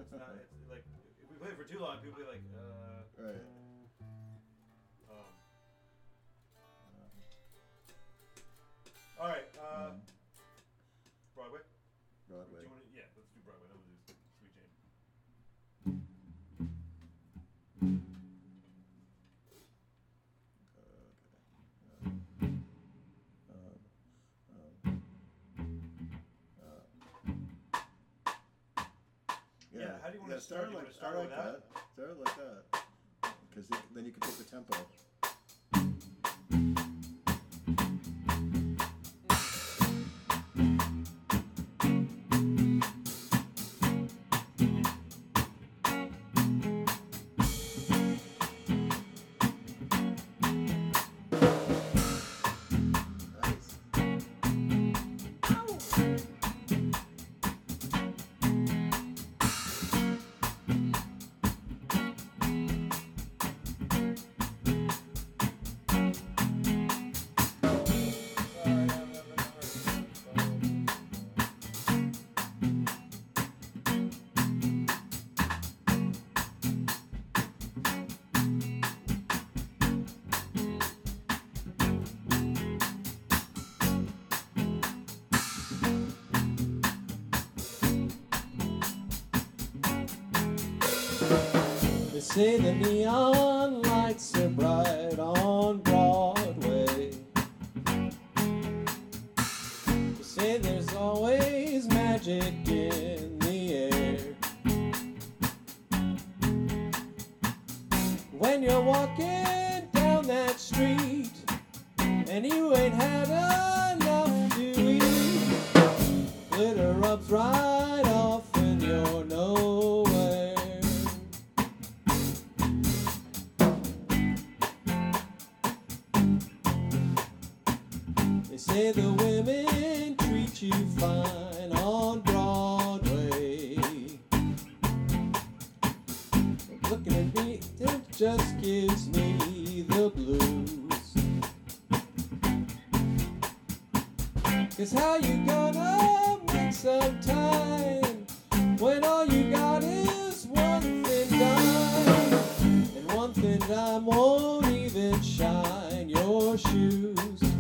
It's not. It's like if we play it for too long, people be like, Right. All right. Broadway. Broadway. Do you want to, yeah, let's do Broadway. Then we'll do Sweet Jane. Yeah, how do you want to start? Start You like want to start I like with that. Start like that. Because then you can take the tempo. They say the neon lights are bright on Broadway. They say there's always magic in the air. When you're walking down that street and you ain't had enough to eat, glitter rubs right off and you're nowhere. They say the women treat you fine on Broadway. But looking at me, it just gives me the blues. 'Cause how you gonna make some time when all you got is one thin dime? And one thin dime won't even shine your shoes.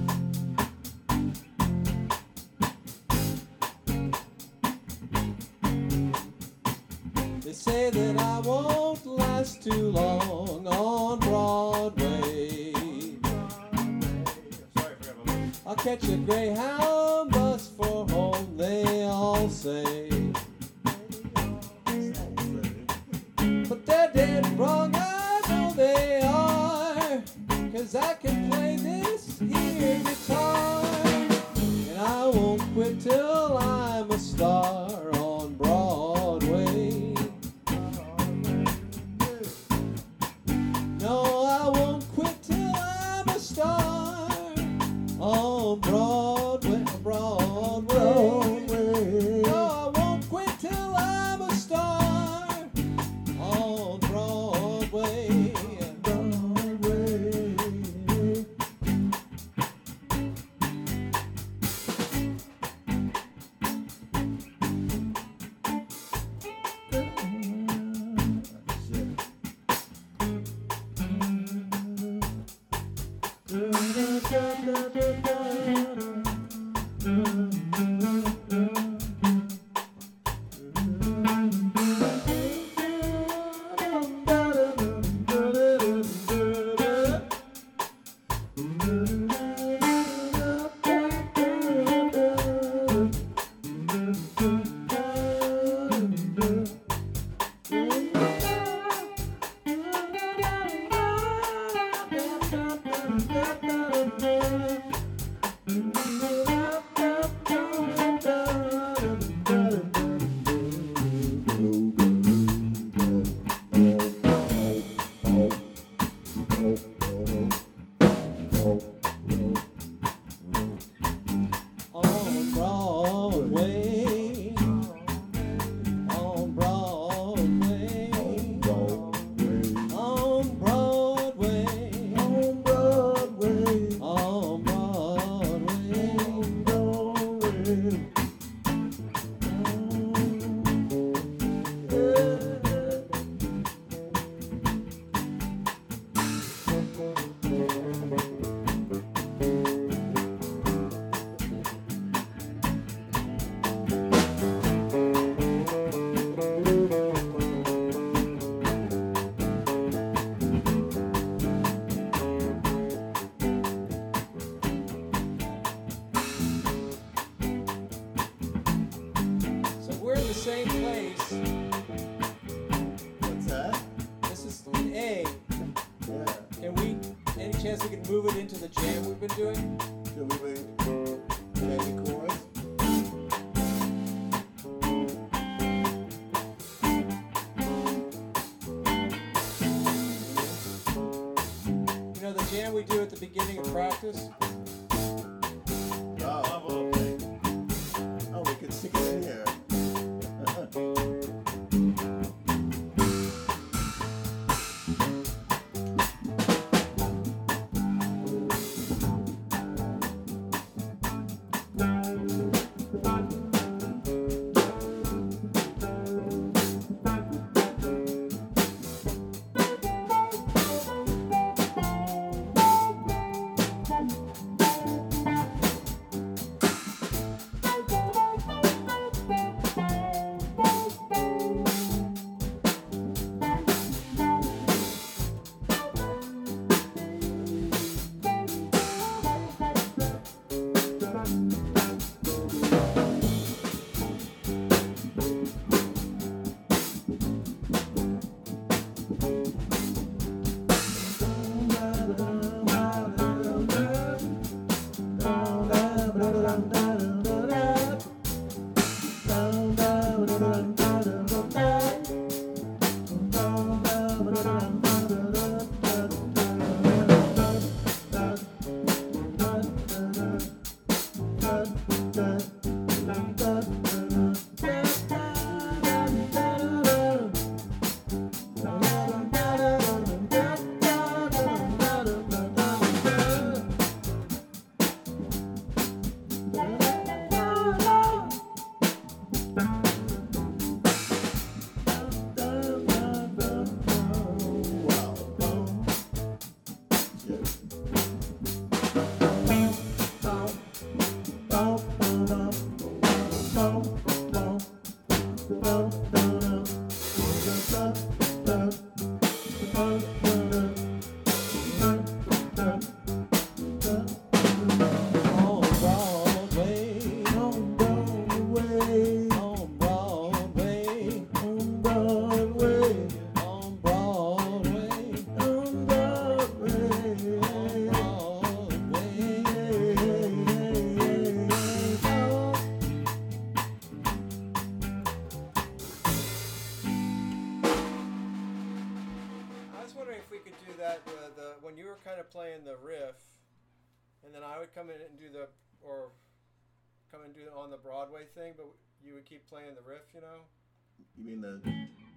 They say that I won't last too long on Broadway. Sorry, I forgot about that. I'll catch a Greyhound bus for home, they all say. But they're dead wrong, I know they are. 'Cause I can play this here guitar. And I won't quit till I'm a star on Broadway. No, I won't quit till I'm a star on Broadway, Broadway. No, I won't quit till I'm a star on Broadway, Broadway. A's. What's that? This is an A. Yeah. Can we? Any chance we can move it into the jam we've been doing? Should we change the chorus? You know the jam we do at the beginning of practice? Oh, oh, we could stick it in here. When you were kind of playing the riff, and then I would come in and do the, or come and do it on the Broadway thing, but you would keep playing the riff, you know? You mean the